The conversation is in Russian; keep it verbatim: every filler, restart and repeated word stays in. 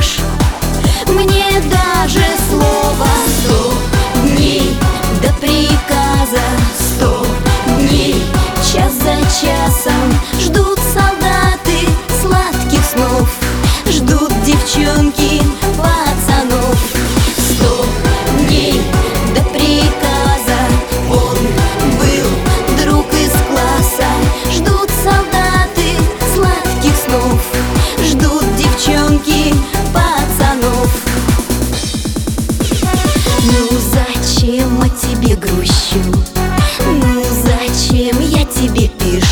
ложь. Мне даже слово сто дней до приказа, сто дней час за часом ждут солдаты сладких снов, ждут девчонки пацанов. Сто дней до приказа, он был друг из класса, ждут солдаты сладких снов, ждут девчонки пацанов. Ну зачем о тебе грущу, ну зачем я тебе пишу?